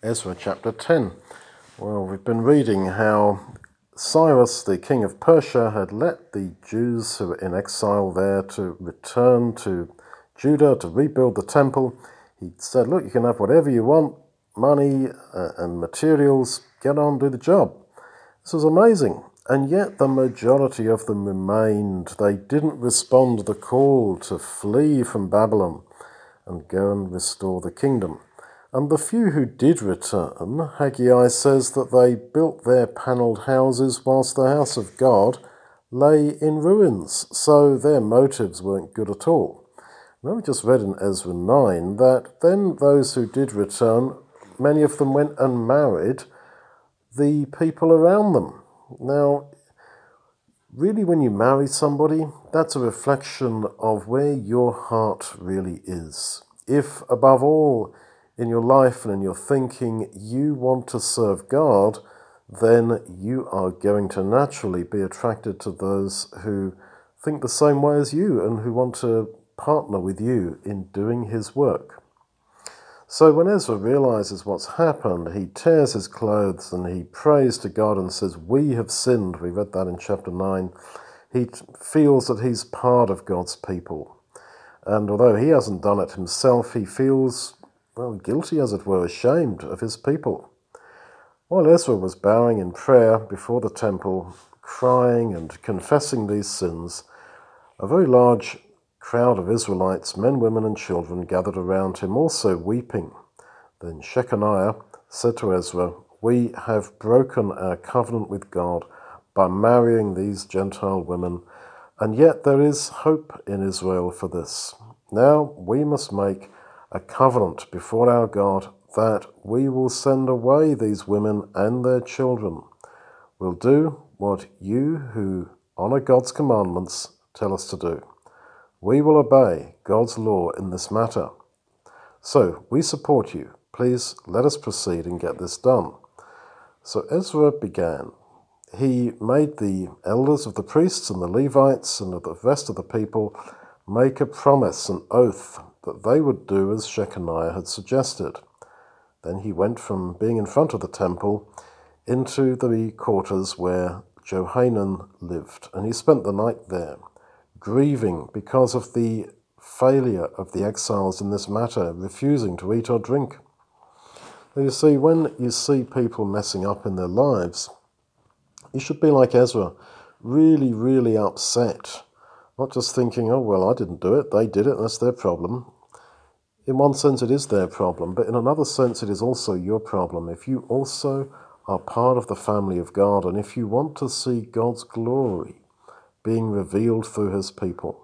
Ezra chapter 10. Well, we've been reading how Cyrus, the king of Persia, had let the Jews who were in exile there to return to Judah to rebuild the temple. He said, look, you can have whatever you want, money and materials, get on, do the job. This was amazing. And yet the majority of them remained. They didn't respond to the call to flee from Babylon and go and restore the kingdom. And the few who did return, Haggai says that they built their panelled houses whilst the house of God lay in ruins, so their motives weren't good at all. Now we just read in Ezra 9 that then those who did return, many of them went and married the people around them. Now, really when you marry somebody, that's a reflection of where your heart really is. If, above all, in your life and in your thinking, you want to serve God, then you are going to naturally be attracted to those who think the same way as you and who want to partner with you in doing his work. So when Ezra realizes what's happened, he tears his clothes and he prays to God and says, we have sinned. We read that in chapter 9. He feels that he's part of God's people. And although he hasn't done it himself, he feels, guilty as it were, ashamed of his people. While Ezra was bowing in prayer before the temple, crying and confessing these sins, a very large crowd of Israelites, men, women, and children, gathered around him, also weeping. Then Shechaniah said to Ezra, we have broken our covenant with God by marrying these Gentile women, and yet there is hope in Israel for this. Now we must make a covenant before our God that we will send away these women and their children. We'll do what you who honor God's commandments tell us to do. We will obey God's law in this matter. So we support you. Please let us proceed and get this done. So Ezra began. He made the elders of the priests and the Levites and of the rest of the people make a promise, an oath, that they would do as Shechaniah had suggested. Then he went from being in front of the temple into the quarters where Johanan lived, and he spent the night there, grieving because of the failure of the exiles in this matter, refusing to eat or drink. Now, you see, when you see people messing up in their lives, you should be like Ezra, really, really upset. Not just thinking, oh, well, I didn't do it, they did it, that's their problem. In one sense, it is their problem, but in another sense, it is also your problem. If you also are part of the family of God, and if you want to see God's glory being revealed through his people.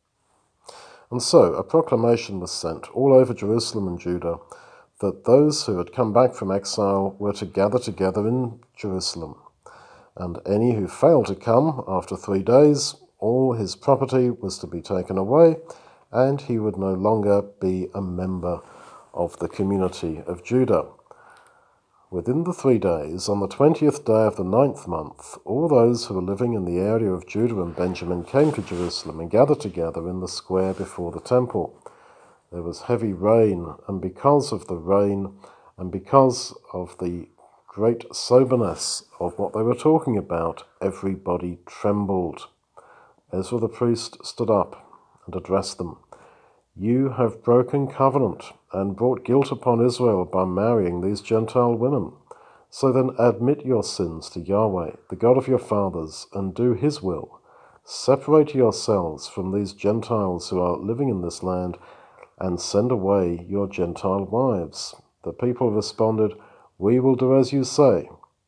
And so a proclamation was sent all over Jerusalem and Judah that those who had come back from exile were to gather together in Jerusalem. And any who failed to come after 3 days, all his property was to be taken away, and he would no longer be a member of the community of Judah. Within the 3 days, on the 20th day of the 9th month, all those who were living in the area of Judah and Benjamin came to Jerusalem and gathered together in the square before the temple. There was heavy rain, and because of the rain and because of the great soberness of what they were talking about, everybody trembled. Ezra the priest stood up and addressed them. You have broken covenant and brought guilt upon Israel by marrying these Gentile women. So then admit your sins to Yahweh, the God of your fathers, and do his will. Separate yourselves from these Gentiles who are living in this land, and send away your Gentile wives. The people responded, we will do as you say.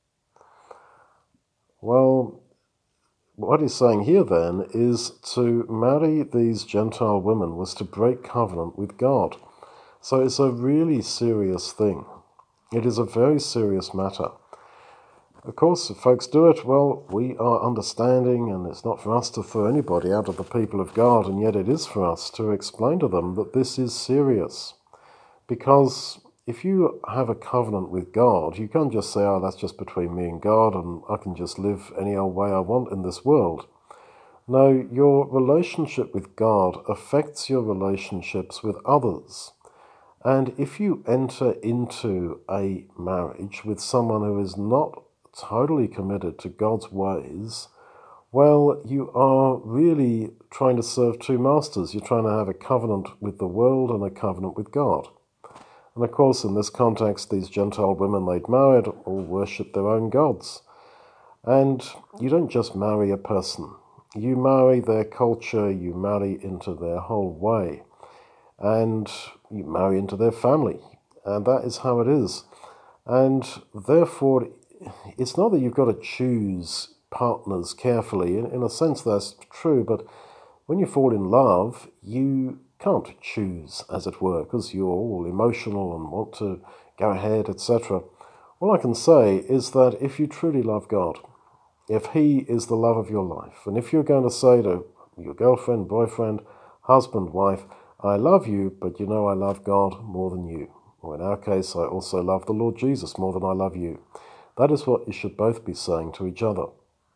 Well, what he's saying here then is to marry these Gentile women was to break covenant with God. So it's a really serious thing. It is a very serious matter. Of course, if folks do it, well, we are understanding, and it's not for us to throw anybody out of the people of God, and yet it is for us to explain to them that this is serious. Because if you have a covenant with God, you can't just say, oh, that's just between me and God, and I can just live any old way I want in this world. No, your relationship with God affects your relationships with others. And if you enter into a marriage with someone who is not totally committed to God's ways, well, you are really trying to serve two masters. You're trying to have a covenant with the world and a covenant with God. And of course, in this context, these Gentile women they'd married all worshipped their own gods. And you don't just marry a person. You marry their culture, you marry into their whole way, and you marry into their family. And that is how it is. And therefore, it's not that you've got to choose partners carefully. In a sense, that's true, but when you fall in love, you can't choose, as it were, because you're all emotional and want to go ahead, etc. All I can say is that if you truly love God, if He is the love of your life, and if you're going to say to your girlfriend, boyfriend, husband, wife, I love you, but you know I love God more than you, or in our case, I also love the Lord Jesus more than I love you, that is what you should both be saying to each other.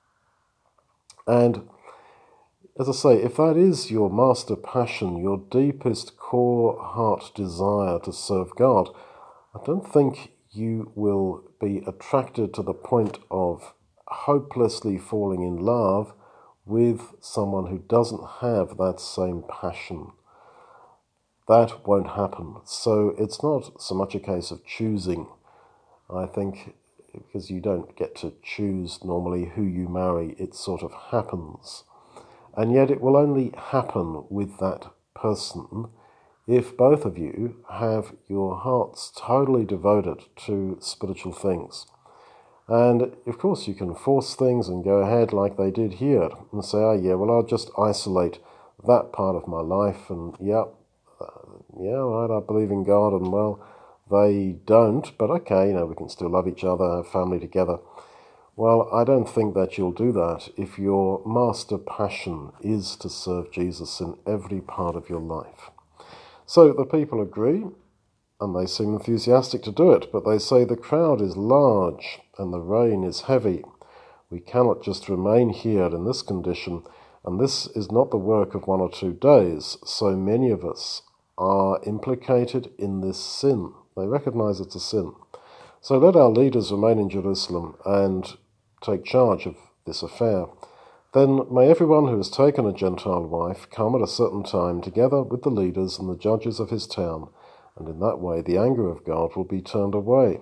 And as I say, if that is your master passion, your deepest core heart desire to serve God, I don't think you will be attracted to the point of hopelessly falling in love with someone who doesn't have that same passion. That won't happen. So it's not so much a case of choosing. I think because you don't get to choose normally who you marry, it sort of happens. And yet it will only happen with that person if both of you have your hearts totally devoted to spiritual things. And of course you can force things and go ahead like they did here and say, oh yeah, well I'll just isolate that part of my life and yeah, right, I believe in God and well, they don't, but okay, we can still love each other, have family together. Well, I don't think that you'll do that if your master passion is to serve Jesus in every part of your life. So the people agree, and they seem enthusiastic to do it, but they say the crowd is large and the rain is heavy. We cannot just remain here in this condition, and this is not the work of 1 or 2 days. So many of us are implicated in this sin. They recognize it's a sin. So let our leaders remain in Jerusalem and take charge of this affair. Then may everyone who has taken a Gentile wife come at a certain time together with the leaders and the judges of his town, and in that way the anger of God will be turned away.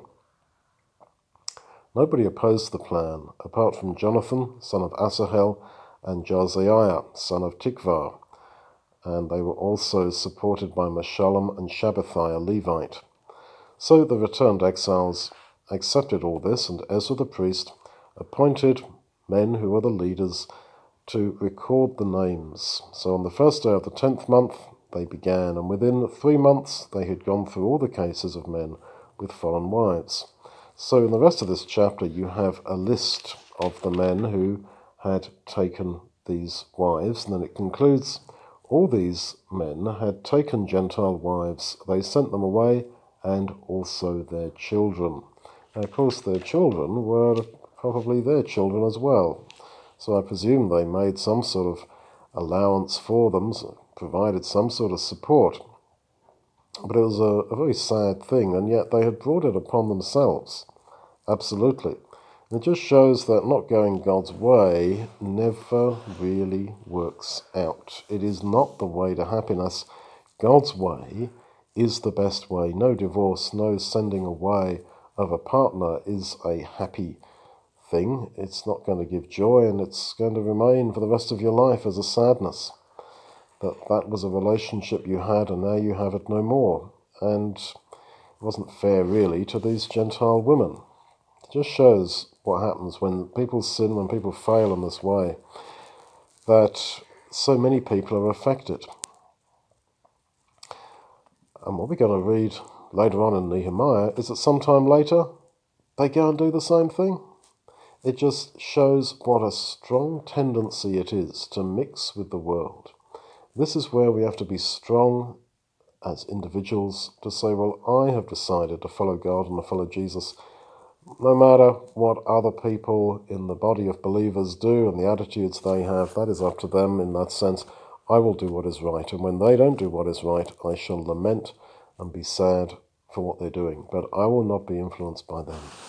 Nobody opposed the plan, apart from Jonathan, son of Asahel, and Josiah, son of Tikvah, and they were also supported by Meshullam and Shabbatai, a Levite. So the returned exiles accepted all this, and Ezra the priest appointed men who were the leaders to record the names. So on the first day of the 10th month they began, and within 3 months they had gone through all the cases of men with foreign wives. So in the rest of this chapter you have a list of the men who had taken these wives, and then it concludes, all these men had taken Gentile wives, they sent them away, and also their children. And of course their children were probably their children as well. So I presume they made some sort of allowance for them, provided some sort of support. But it was a very sad thing, and yet they had brought it upon themselves. Absolutely. And it just shows that not going God's way never really works out. It is not the way to happiness. God's way is the best way. No divorce, no sending away of a partner is a happy thing. It's not going to give joy, and it's going to remain for the rest of your life as a sadness. That was a relationship you had, and now you have it no more. And it wasn't fair, really, to these Gentile women. It just shows what happens when people sin, when people fail in this way, that so many people are affected. And what we're going to read later on in Nehemiah is that sometime later they go and do the same thing. It just shows what a strong tendency it is to mix with the world. This is where we have to be strong as individuals to say, well, I have decided to follow God and to follow Jesus, no matter what other people in the body of believers do and the attitudes they have. That is up to them in that sense. I will do what is right, and when they don't do what is right, I shall lament and be sad for what they're doing, but I will not be influenced by them.